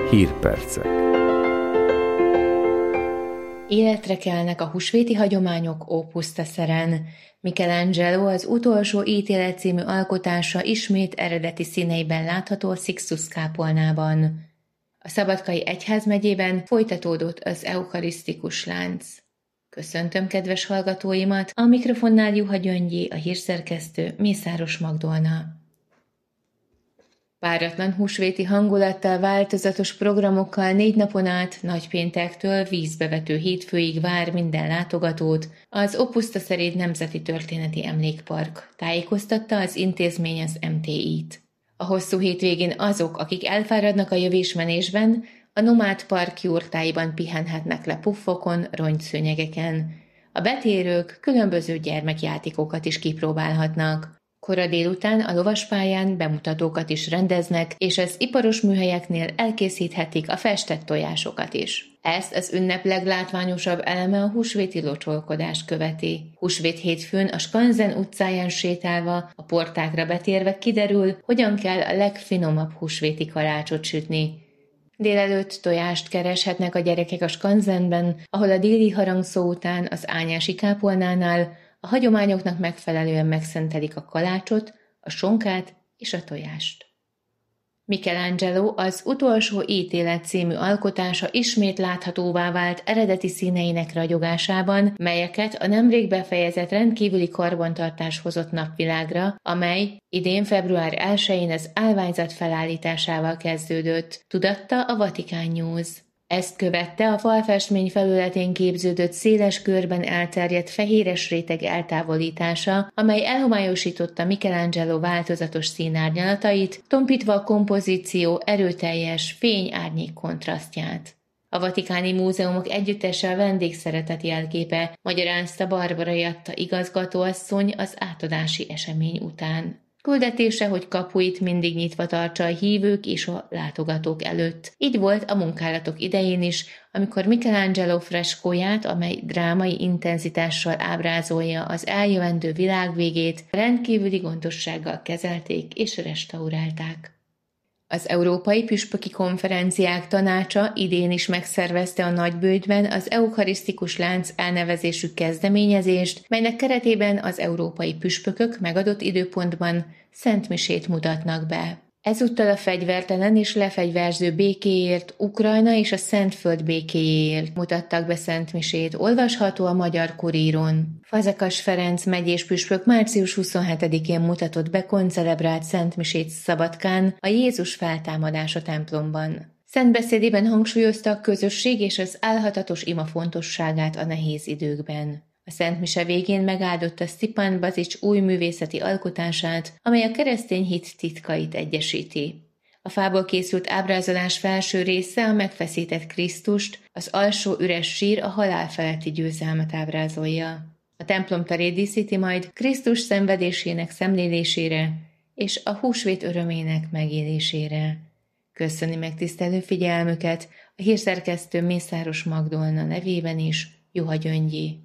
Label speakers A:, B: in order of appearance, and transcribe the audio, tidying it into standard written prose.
A: Hírpercek.
B: Életre kelnek a húsvéti hagyományok Opus Tesseren. Michelangelo az utolsó ítélet című alkotása ismét eredeti színeiben látható a Sixtus kápolnában. A Szabadkai Egyházmegyében folytatódott az eucharisztikus lánc. Köszöntöm kedves hallgatóimat, a mikrofonnál Juha Gyöngyi, a hírszerkesztő Mészáros Magdolna. Páratlan húsvéti hangulattal, változatos programokkal 4 napon át, nagypéntektől vízbevető hétfőig vár minden látogatót az Opus Tesseri Nemzeti Történeti Emlékpark, tájékoztatta az intézmény az MTI-t. A hosszú hétvégén azok, akik elfáradnak a jövésmenésben, a Nomád Park jurtáiban pihenhetnek le puffokon, rongyszőnyegeken. A betérők különböző gyermekjátékokat is kipróbálhatnak. Kora délután a lovaspályán bemutatókat is rendeznek, és az iparos műhelyeknél elkészíthetik a festett tojásokat is. Ezt az ünnep leglátványosabb eleme a húsvéti locsolkodást követi. Húsvét hétfőn a Skanzen utcáján sétálva, a portákra betérve kiderül, hogyan kell a legfinomabb húsvéti kalácsot sütni. Délelőtt tojást kereshetnek a gyerekek a Skanzenben, ahol a déli harangszó után az Ányási kápolnánál a hagyományoknak megfelelően megszentelik a kalácsot, a sonkát és a tojást. Michelangelo az utolsó ítélet című alkotása ismét láthatóvá vált eredeti színeinek ragyogásában, melyeket a nemrég befejezett rendkívüli karbantartás hozott napvilágra, amely idén február 1-én az állványzat felállításával kezdődött, tudatta a Vatican News. Ezt követte a falfestmény felületén képződött széles körben elterjedt fehéres réteg eltávolítása, amely elhomályosította Michelangelo változatos színárnyalatait, tompítva a kompozíció erőteljes fény-árnyék kontrasztját. A Vatikáni Múzeumok Együttese a vendégszeretet jelképe, magyarázta Barbara Jatta igazgatóasszony az átadási esemény után. Küldetése, hogy kapuit mindig nyitva tartsa a hívők és a látogatók előtt. Így volt a munkálatok idején is, amikor Michelangelo freskóját, amely drámai intenzitással ábrázolja az eljövendő világvégét, rendkívüli gondossággal kezelték és restaurálták. Az Európai Püspöki Konferenciák Tanácsa idén is megszervezte a Nagybőjtben az Eucharisztikus Lánc elnevezésű kezdeményezést, melynek keretében az európai püspökök megadott időpontban szentmisét mutatnak be. Ezúttal a fegyvertelen és lefegyverző békéért, Ukrajna és a Szentföld békéjéért mutattak be szentmisét, olvasható a Magyar Kurírón. Fazekas Ferenc megyés püspök március 27-én mutatott be koncelebrált szentmisét Szabadkán, a Jézus feltámadása templomban. Szentbeszédében hangsúlyozta a közösség és az álhatatos ima fontosságát a nehéz időkben. A szentmise végén megáldotta Sztipán Bazics új művészeti alkotását, amely a keresztény hit titkait egyesíti. A fából készült ábrázolás felső része a megfeszített Krisztust, az alsó üres sír a halál feletti győzelmet ábrázolja. A templom terét díszíti majd Krisztus szenvedésének szemlélésére és a húsvét örömének megélésére. Köszöni megtisztelő figyelmüket a hírszerkesztő Mészáros Magdolna nevében is, Juha Gyöngyi.